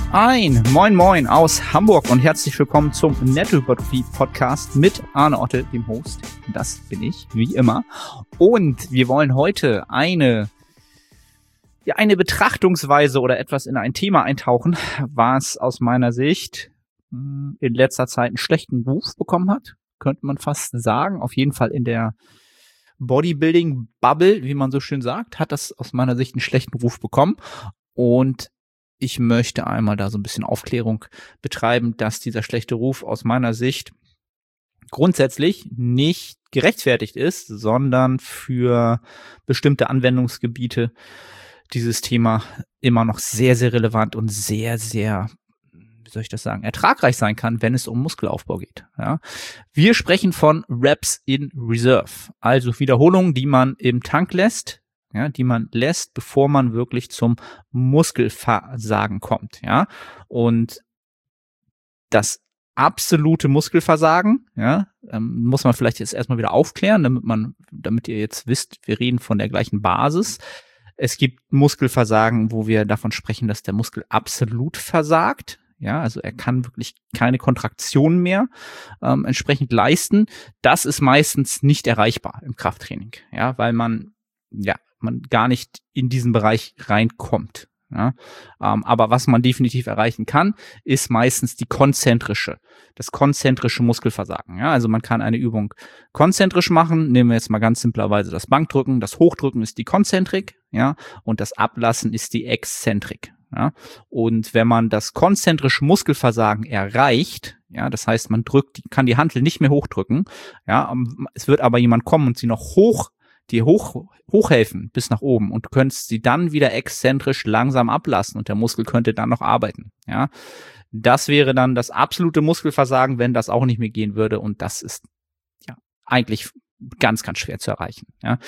Moin Moin aus Hamburg und herzlich willkommen zum Nettohypertrophie-Podcast mit Arne Otte, dem Host. Das bin ich, wie immer. Und wir wollen heute eine Betrachtungsweise oder etwas in ein Thema eintauchen, was aus meiner Sicht in letzter Zeit einen schlechten Ruf bekommen hat, könnte man fast sagen. Auf jeden Fall in der Bodybuilding-Bubble, wie man so schön sagt, hat das aus meiner Sicht einen schlechten Ruf bekommen. Und ich möchte einmal da so ein bisschen Aufklärung betreiben, dass dieser schlechte Ruf aus meiner Sicht grundsätzlich nicht gerechtfertigt ist, sondern für bestimmte Anwendungsgebiete dieses Thema immer noch sehr, sehr relevant und sehr, sehr, wie soll ich das sagen, ertragreich sein kann, wenn es um Muskelaufbau geht. Ja. Wir sprechen von Reps in Reserve, also Wiederholungen, die man im Tank lässt, ja, die man lässt, bevor man wirklich zum Muskelversagen kommt. Ja. Und das absolute Muskelversagen, ja, muss man vielleicht jetzt erstmal wieder aufklären, damit ihr jetzt wisst, wir reden von der gleichen Basis. Es gibt Muskelversagen, wo wir davon sprechen, dass der Muskel absolut versagt. Ja, also er kann wirklich keine Kontraktion mehr entsprechend leisten. Das ist meistens nicht erreichbar im Krafttraining, ja, weil man gar nicht in diesen Bereich reinkommt. Ja, aber was man definitiv erreichen kann, ist meistens das konzentrische Muskelversagen. Ja, also man kann eine Übung konzentrisch machen. Nehmen wir jetzt mal ganz simplerweise das Bankdrücken. Das Hochdrücken ist die Konzentrik, ja, und das Ablassen ist die Exzentrik. Ja, und wenn man das konzentrische Muskelversagen erreicht, ja, das heißt, man kann die Hantel nicht mehr hochdrücken, ja, es wird aber jemand kommen und sie noch hochhelfen bis nach oben und du könntest sie dann wieder exzentrisch langsam ablassen und der Muskel könnte dann noch arbeiten. Ja, das wäre dann das absolute Muskelversagen, wenn das auch nicht mehr gehen würde und das ist ja eigentlich ganz, ganz schwer zu erreichen. Ja,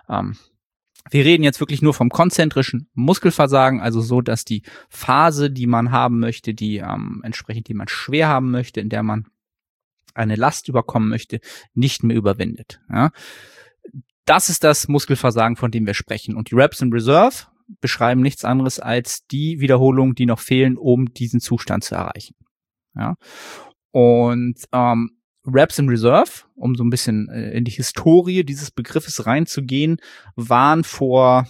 wir reden jetzt wirklich nur vom konzentrischen Muskelversagen, also so, dass die Phase, die man haben möchte, die man schwer haben möchte, in der man eine Last überkommen möchte, nicht mehr überwindet. Ja. Das ist das Muskelversagen, von dem wir sprechen. Und die Reps in Reserve beschreiben nichts anderes als die Wiederholungen, die noch fehlen, um diesen Zustand zu erreichen. Ja. Und Reps in Reserve, um so ein bisschen in die Historie dieses Begriffes reinzugehen, waren vor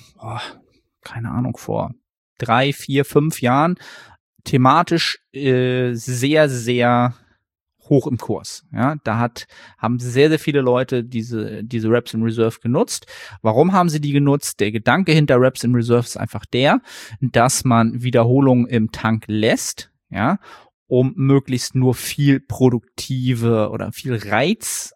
3, 4, 5 Jahren thematisch sehr, sehr hoch im Kurs. Ja, haben sehr, sehr viele Leute diese Reps in Reserve genutzt. Warum haben sie die genutzt? Der Gedanke hinter Reps in Reserve ist einfach dass man Wiederholungen im Tank lässt, ja, um möglichst nur viel produktive oder viel Reiz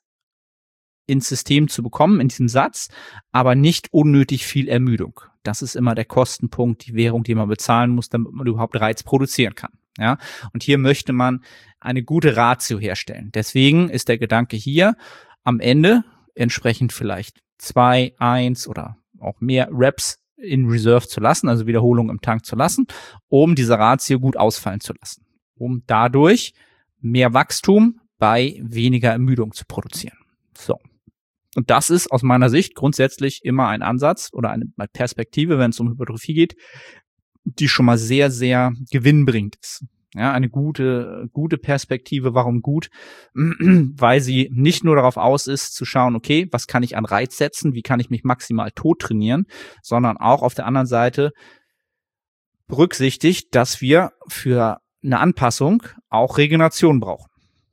ins System zu bekommen in diesem Satz, aber nicht unnötig viel Ermüdung. Das ist immer der Kostenpunkt, die Währung, die man bezahlen muss, damit man überhaupt Reiz produzieren kann. Ja, und hier möchte man eine gute Ratio herstellen. Deswegen ist der Gedanke hier, am Ende entsprechend vielleicht 2, 1 oder auch mehr Reps in Reserve zu lassen, also Wiederholungen im Tank zu lassen, um diese Ratio gut ausfallen zu lassen, um dadurch mehr Wachstum bei weniger Ermüdung zu produzieren. So. Und das ist aus meiner Sicht grundsätzlich immer ein Ansatz oder eine Perspektive, wenn es um Hypertrophie geht, die schon mal sehr, sehr gewinnbringend ist. Ja, eine gute Perspektive. Warum gut? Weil sie nicht nur darauf aus ist, zu schauen, okay, was kann ich an Reiz setzen, wie kann ich mich maximal tot trainieren, sondern auch auf der anderen Seite berücksichtigt, dass wir für eine Anpassung auch Regeneration brauchen.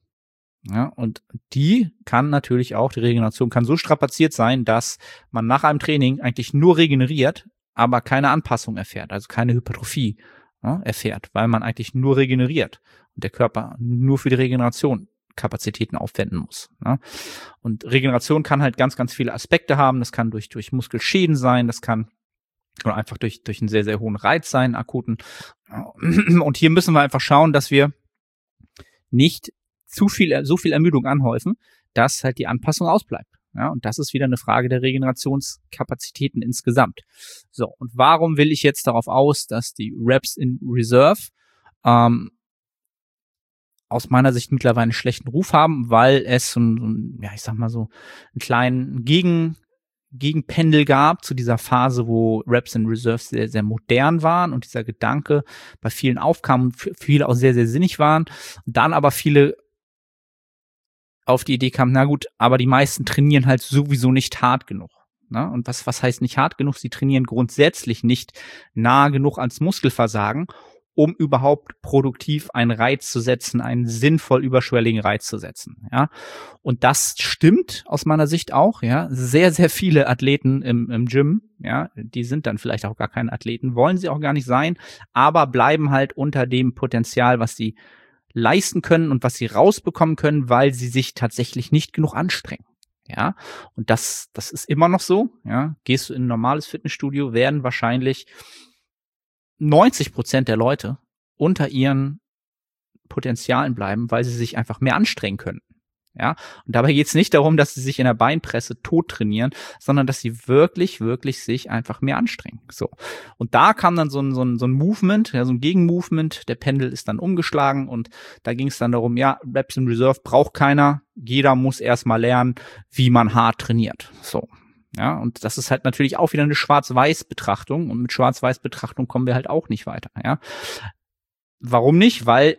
Ja, und die Regeneration kann so strapaziert sein, dass man nach einem Training eigentlich nur regeneriert, aber keine Anpassung erfährt, also keine Hypertrophie erfährt, weil man eigentlich nur regeneriert und der Körper nur für die Regeneration Kapazitäten aufwenden muss. Ja. Und Regeneration kann halt ganz, ganz viele Aspekte haben. Das kann durch Muskelschäden sein, das kann oder einfach durch einen sehr, sehr hohen Reiz sein, akuten. Und hier müssen wir einfach schauen, dass wir nicht so viel Ermüdung anhäufen, dass halt die Anpassung ausbleibt. Ja, und das ist wieder eine Frage der Regenerationskapazitäten insgesamt. So, und warum will ich jetzt darauf aus, dass die Reps in Reserve aus meiner Sicht mittlerweile einen schlechten Ruf haben, weil es so einen kleinen Gegenpendel gab zu dieser Phase, wo Reps and Reserves sehr, sehr modern waren und dieser Gedanke bei vielen aufkam und viele auch sehr, sehr sinnig waren. Und dann aber viele auf die Idee kamen, na gut, aber die meisten trainieren halt sowieso nicht hart genug. Ne? Und was heißt nicht hart genug? Sie trainieren grundsätzlich nicht nah genug ans Muskelversagen, um überhaupt produktiv einen Reiz zu setzen, einen sinnvoll überschwelligen Reiz zu setzen. Ja, und das stimmt aus meiner Sicht auch. Ja, sehr, sehr viele Athleten im Gym, ja, die sind dann vielleicht auch gar keine Athleten, wollen sie auch gar nicht sein, aber bleiben halt unter dem Potenzial, was sie leisten können und was sie rausbekommen können, weil sie sich tatsächlich nicht genug anstrengen. Ja, und das ist immer noch so. Ja, gehst du in ein normales Fitnessstudio, werden wahrscheinlich 90% der Leute unter ihren Potenzialen bleiben, weil sie sich einfach mehr anstrengen können. Ja, und dabei geht es nicht darum, dass sie sich in der Beinpresse tot trainieren, sondern dass sie wirklich, wirklich sich einfach mehr anstrengen. So. Und da kam dann so ein Movement, ja, so ein Gegenmovement, der Pendel ist dann umgeschlagen und da ging es dann darum, ja, Reps in Reserve braucht keiner, jeder muss erstmal lernen, wie man hart trainiert. So. Ja, und das ist halt natürlich auch wieder eine Schwarz-Weiß-Betrachtung und mit Schwarz-Weiß-Betrachtung kommen wir halt auch nicht weiter. Ja, warum nicht? Weil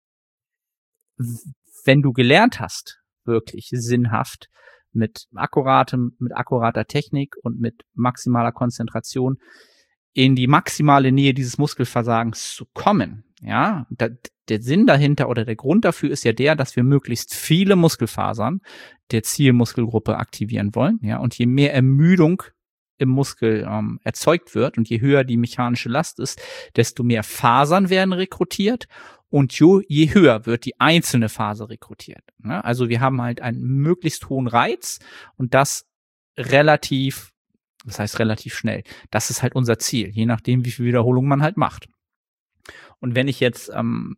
wenn du gelernt hast, wirklich sinnhaft mit akkurater Technik und mit maximaler Konzentration in die maximale Nähe dieses Muskelversagens zu kommen, ja, der Sinn dahinter oder der Grund dafür ist ja der, dass wir möglichst viele Muskelfasern der Zielmuskelgruppe aktivieren wollen, ja, und je mehr Ermüdung im Muskel erzeugt wird und je höher die mechanische Last ist, desto mehr Fasern werden rekrutiert und je höher wird die einzelne Faser rekrutiert. Ne? Also wir haben halt einen möglichst hohen Reiz und das relativ schnell. Das ist halt unser Ziel, je nachdem, wie viel Wiederholung man halt macht. Und wenn ich jetzt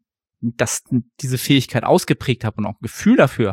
diese Fähigkeit ausgeprägt habe und auch ein Gefühl dafür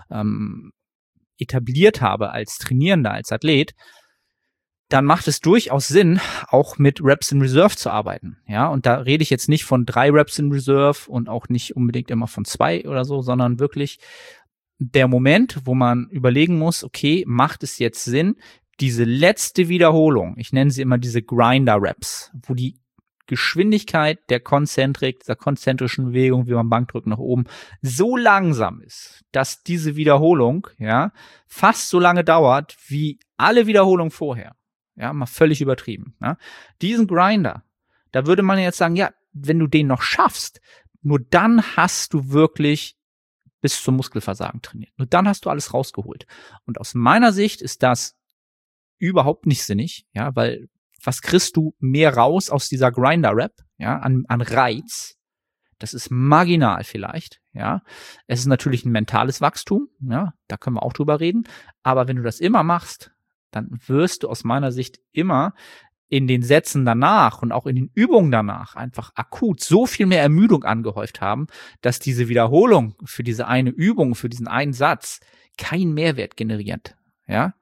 etabliert habe als Trainierender, als Athlet, dann macht es durchaus Sinn, auch mit Reps in Reserve zu arbeiten. Ja, und da rede ich jetzt nicht von 3 Reps in Reserve und auch nicht unbedingt immer von 2 oder so, sondern wirklich der Moment, wo man überlegen muss, okay, macht es jetzt Sinn, diese letzte Wiederholung, ich nenne sie immer diese Grinder-Reps, wo die Geschwindigkeit dieser konzentrischen Bewegung, wie beim Bankdrücken nach oben, so langsam ist, dass diese Wiederholung, ja, fast so lange dauert, wie alle Wiederholungen vorher. Ja, mal völlig übertrieben. Ja. Diesen Grinder, da würde man jetzt sagen, ja, wenn du den noch schaffst, nur dann hast du wirklich bis zum Muskelversagen trainiert. Nur dann hast du alles rausgeholt. Und aus meiner Sicht ist das überhaupt nicht sinnig, ja, weil was kriegst du mehr raus aus dieser Grinder-Rap, ja, an Reiz? Das ist marginal vielleicht, ja. Es ist natürlich ein mentales Wachstum, ja, da können wir auch drüber reden. Aber wenn du das immer machst, dann wirst du aus meiner Sicht immer in den Sätzen danach und auch in den Übungen danach einfach akut so viel mehr Ermüdung angehäuft haben, dass diese Wiederholung für diese eine Übung, für diesen einen Satz keinen Mehrwert generiert, ja.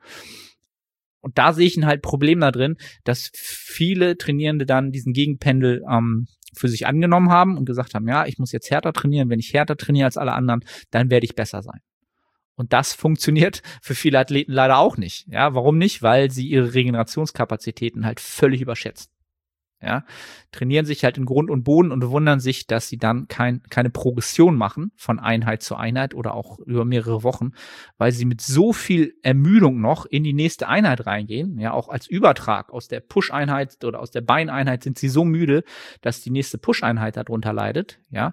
Und da sehe ich halt Problem da drin, dass viele Trainierende dann diesen Gegenpendel für sich angenommen haben und gesagt haben, ja, ich muss jetzt härter trainieren. Wenn ich härter trainiere als alle anderen, dann werde ich besser sein. Und das funktioniert für viele Athleten leider auch nicht. Ja, warum nicht? Weil sie ihre Regenerationskapazitäten halt völlig überschätzen. Ja, trainieren sich halt in Grund und Boden und wundern sich, dass sie dann keine Progression machen von Einheit zu Einheit oder auch über mehrere Wochen, weil sie mit so viel Ermüdung noch in die nächste Einheit reingehen. Ja, auch als Übertrag aus der Push-Einheit oder aus der Beineinheit sind sie so müde, dass die nächste Push-Einheit darunter leidet. Ja,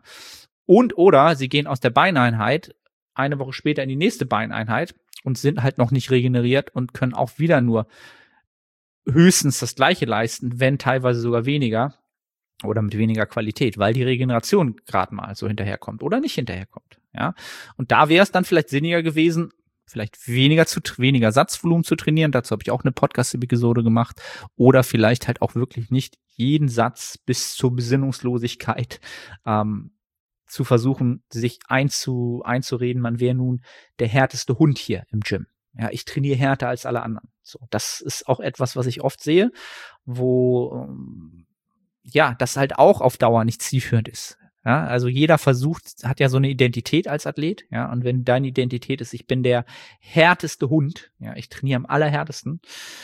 oder sie gehen aus der Beineinheit eine Woche später in die nächste Beineinheit und sind halt noch nicht regeneriert und können auch wieder nur höchstens das Gleiche leisten, wenn teilweise sogar weniger oder mit weniger Qualität, weil die Regeneration gerade mal so hinterherkommt oder nicht hinterherkommt. Ja, und da wäre es dann vielleicht sinniger gewesen, vielleicht weniger Satzvolumen zu trainieren. Dazu habe ich auch eine Podcast-Episode gemacht. Oder vielleicht halt auch wirklich nicht jeden Satz bis zur Besinnungslosigkeit zu versuchen, sich einzureden, man wäre nun der härteste Hund hier im Gym. Ja, ich trainiere härter als alle anderen. So, das ist auch etwas, was ich oft sehe, wo ja, das halt auch auf Dauer nicht zielführend ist. Ja, also jeder hat ja so eine Identität als Athlet, ja, und wenn deine Identität ist, ich bin der härteste Hund, ja, ich trainiere am allerhärtesten,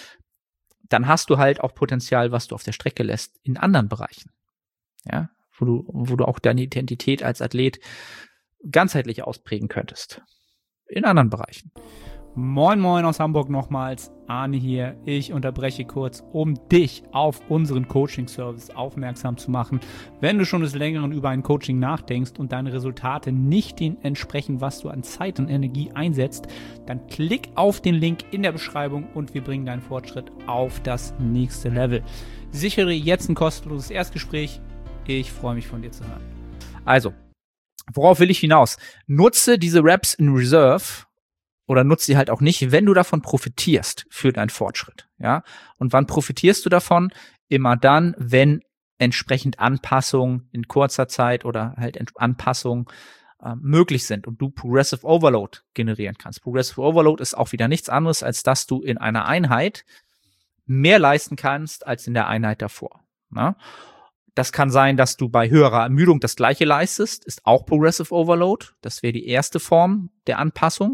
dann hast du halt auch Potenzial, was du auf der Strecke lässt, in anderen Bereichen, ja, wo du auch deine Identität als Athlet ganzheitlich ausprägen könntest. In anderen Bereichen. Moin Moin aus Hamburg nochmals, Arne hier. Ich unterbreche kurz, um dich auf unseren Coaching-Service aufmerksam zu machen. Wenn du schon des Längeren über ein Coaching nachdenkst und deine Resultate nicht dem entsprechen, was du an Zeit und Energie einsetzt, dann klick auf den Link in der Beschreibung und wir bringen deinen Fortschritt auf das nächste Level. Sichere jetzt ein kostenloses Erstgespräch. Ich freue mich, von dir zu hören. Also, worauf will ich hinaus? Nutze diese Reps in Reserve oder nutze sie halt auch nicht, wenn du davon profitierst für deinen Fortschritt, ja. Und wann profitierst du davon? Immer dann, wenn entsprechend Anpassungen in kurzer Zeit oder halt Anpassungen möglich sind und du Progressive Overload generieren kannst. Progressive Overload ist auch wieder nichts anderes, als dass du in einer Einheit mehr leisten kannst als in der Einheit davor, na? Das kann sein, dass du bei höherer Ermüdung das Gleiche leistest, ist auch Progressive Overload. Das wäre die erste Form der Anpassung.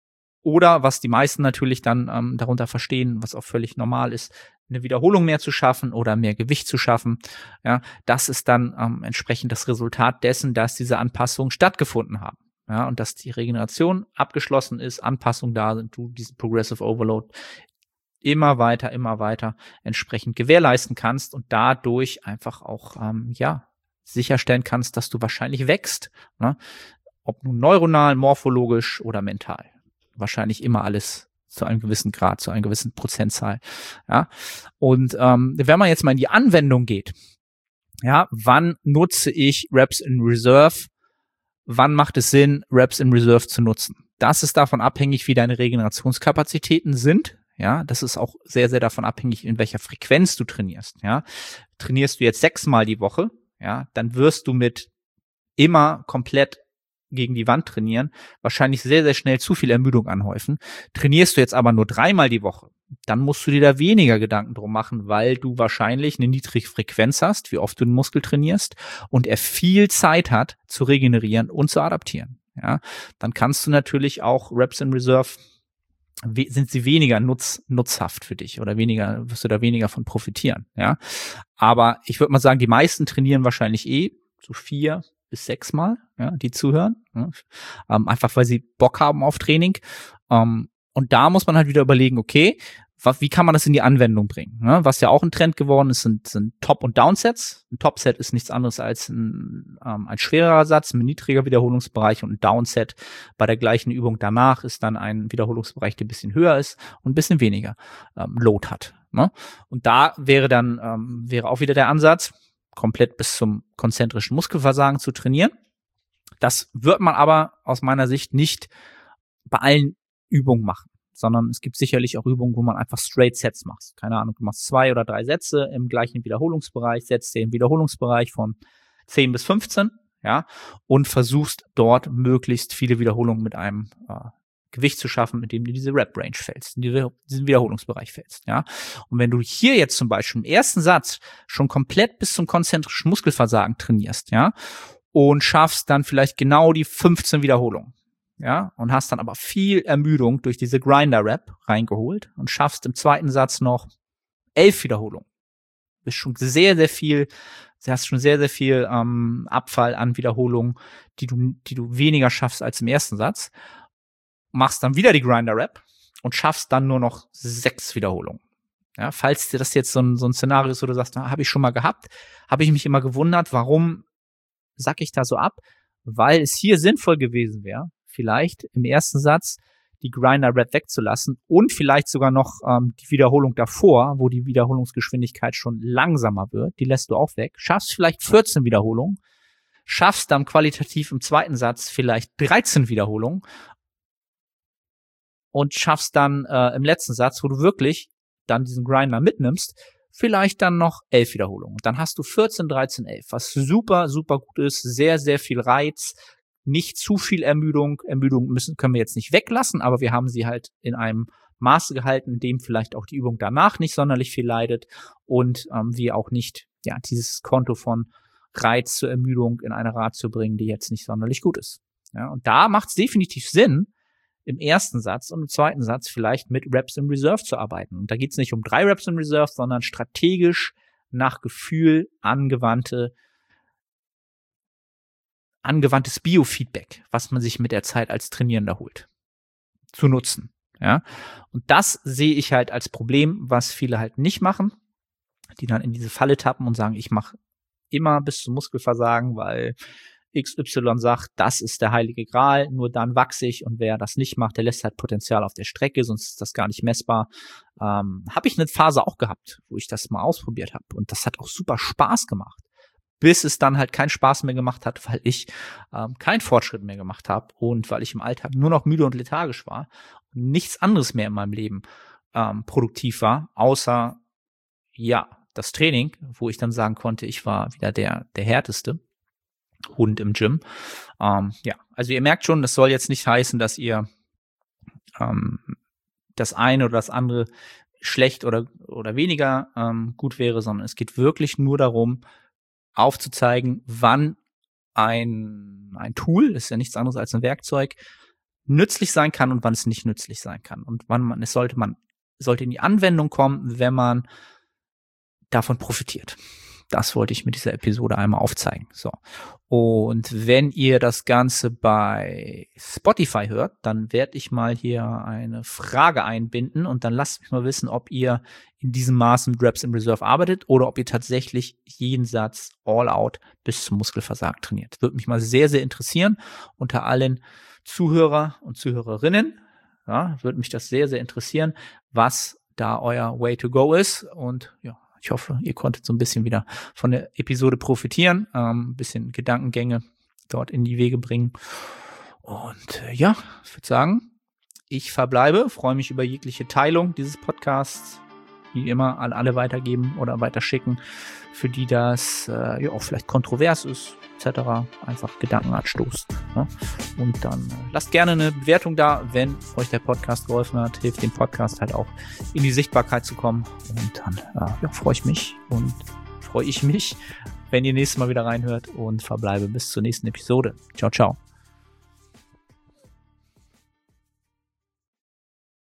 Oder was die meisten natürlich dann darunter verstehen, was auch völlig normal ist, eine Wiederholung mehr zu schaffen oder mehr Gewicht zu schaffen. Ja, das ist dann entsprechend das Resultat dessen, dass diese Anpassungen stattgefunden haben. Ja, und dass die Regeneration abgeschlossen ist, Anpassungen da sind, du diesen Progressive Overload immer weiter entsprechend gewährleisten kannst und dadurch einfach auch sicherstellen kannst, dass du wahrscheinlich wächst, ne? Ob nun neuronal, morphologisch oder mental. Wahrscheinlich immer alles zu einem gewissen Grad, zu einer gewissen Prozentzahl. Ja, und wenn man jetzt mal in die Anwendung geht, ja, wann nutze ich Reps in Reserve? Wann macht es Sinn, Reps in Reserve zu nutzen? Das ist davon abhängig, wie deine Regenerationskapazitäten sind. Ja, das ist auch sehr, sehr davon abhängig, in welcher Frequenz du trainierst. Ja, trainierst du jetzt 6-mal die Woche, ja, dann wirst du mit immer komplett gegen die Wand trainieren, wahrscheinlich sehr, sehr schnell zu viel Ermüdung anhäufen. Trainierst du jetzt aber nur 3-mal die Woche, dann musst du dir da weniger Gedanken drum machen, weil du wahrscheinlich eine niedrige Frequenz hast, wie oft du den Muskel trainierst und er viel Zeit hat zu regenerieren und zu adaptieren. Ja, dann kannst du natürlich auch Reps in Reserve, sind sie weniger nutzhaft für dich oder wirst du da weniger von profitieren. Ja, aber ich würde mal sagen, die meisten trainieren wahrscheinlich so 4 bis 6-mal, ja, die zuhören, ja, einfach weil sie Bock haben auf Training. Und da muss man halt wieder überlegen, okay, wie kann man das in die Anwendung bringen? Ne? Was ja auch ein Trend geworden ist, sind Top- und Downsets. Ein Topset ist nichts anderes als ein schwererer Satz mit niedriger Wiederholungsbereich und ein Downset bei der gleichen Übung danach ist dann ein Wiederholungsbereich, der ein bisschen höher ist und ein bisschen weniger Load hat. Ne? Und da wäre auch wieder der Ansatz, komplett bis zum konzentrischen Muskelversagen zu trainieren. Das wird man aber aus meiner Sicht nicht bei allen Übungen machen, sondern es gibt sicherlich auch Übungen, wo man einfach Straight Sets macht. Keine Ahnung, du machst 2 oder 3 Sätze im gleichen Wiederholungsbereich, setzt den Wiederholungsbereich von 10 bis 15, ja, und versuchst dort möglichst viele Wiederholungen mit einem Gewicht zu schaffen, mit dem du diese Rep-Range fällst, in diesen Wiederholungsbereich fällst, ja. Und wenn du hier jetzt zum Beispiel im ersten Satz schon komplett bis zum konzentrischen Muskelversagen trainierst, ja, und schaffst dann vielleicht genau die 15 Wiederholungen, ja, und hast dann aber viel Ermüdung durch diese Grinder-Rep reingeholt und schaffst im zweiten Satz noch 11 Wiederholungen. Bist schon sehr, sehr viel, hast schon sehr, sehr viel Abfall an Wiederholungen, die du weniger schaffst als im ersten Satz. Machst dann wieder die Grinder-Rep und schaffst dann nur noch 6 Wiederholungen. Ja, falls dir das jetzt so ein Szenario ist, wo du sagst, habe ich schon mal gehabt, habe ich mich immer gewundert, warum sack ich da so ab? Weil es hier sinnvoll gewesen wäre, vielleicht im ersten Satz die Grinder-Rep wegzulassen und vielleicht sogar noch die Wiederholung davor, wo die Wiederholungsgeschwindigkeit schon langsamer wird, die lässt du auch weg. Schaffst vielleicht 14 Wiederholungen, schaffst dann qualitativ im zweiten Satz vielleicht 13 Wiederholungen und schaffst dann im letzten Satz, wo du wirklich dann diesen Grinder mitnimmst, vielleicht dann noch 11 Wiederholungen. Dann hast du 14, 13, 11, was super, super gut ist, sehr, sehr viel Reiz, nicht zu viel Ermüdung. Können wir jetzt nicht weglassen, aber wir haben sie halt in einem Maße gehalten, in dem vielleicht auch die Übung danach nicht sonderlich viel leidet und wir auch nicht dieses Konto von Reiz zur Ermüdung in eine Ratio bringen, die jetzt nicht sonderlich gut ist. Ja, und da macht es definitiv Sinn, im ersten Satz und im zweiten Satz vielleicht mit Reps in Reserve zu arbeiten. Und da geht es nicht um 3 Reps in Reserve, sondern strategisch nach Gefühl angewandtes Biofeedback, was man sich mit der Zeit als Trainierender holt, zu nutzen. Ja, und das sehe ich halt als Problem, was viele halt nicht machen, die dann in diese Falle tappen und sagen, ich mache immer bis zum Muskelversagen, weil XY sagt, das ist der heilige Gral, nur dann wachse ich, und wer das nicht macht, der lässt halt Potenzial auf der Strecke, sonst ist das gar nicht messbar. Habe ich eine Phase auch gehabt, wo ich das mal ausprobiert habe, und das hat auch super Spaß gemacht, bis es dann halt keinen Spaß mehr gemacht hat, weil ich keinen Fortschritt mehr gemacht habe und weil ich im Alltag nur noch müde und lethargisch war und nichts anderes mehr in meinem Leben produktiv war, außer das Training, wo ich dann sagen konnte, ich war wieder der härteste Hund im Gym. Also ihr merkt schon, das soll jetzt nicht heißen, dass ihr das eine oder das andere schlecht oder weniger gut wäre, sondern es geht wirklich nur darum, aufzuzeigen, wann ein Tool, ist ja nichts anderes als ein Werkzeug, nützlich sein kann und wann es nicht nützlich sein kann. Und wann sollte in die Anwendung kommen, wenn man davon profitiert. Das wollte ich mit dieser Episode einmal aufzeigen. So. Und wenn ihr das Ganze bei Spotify hört, dann werde ich mal hier eine Frage einbinden und dann lasst mich mal wissen, ob ihr in diesem Maß mit Reps in Reserve arbeitet oder ob ihr tatsächlich jeden Satz all out bis zum Muskelversagen trainiert. Würde mich mal sehr, sehr interessieren. Unter allen Zuhörer und Zuhörerinnen, würde mich das sehr, sehr interessieren, was da euer Way to go ist. Und ich hoffe, ihr konntet so ein bisschen wieder von der Episode profitieren, ein bisschen Gedankengänge dort in die Wege bringen. Und ich würde sagen, ich verbleibe, freue mich über jegliche Teilung dieses Podcasts, wie immer an alle weitergeben oder weiterschicken, für die das auch vielleicht kontrovers ist, etc. Einfach Gedanken anstoßt. Ne? Und dann lasst gerne eine Bewertung da, wenn euch der Podcast geholfen hat, hilft dem Podcast halt auch in die Sichtbarkeit zu kommen. Und dann freue ich mich, wenn ihr nächstes Mal wieder reinhört, und verbleibe bis zur nächsten Episode. Ciao, ciao.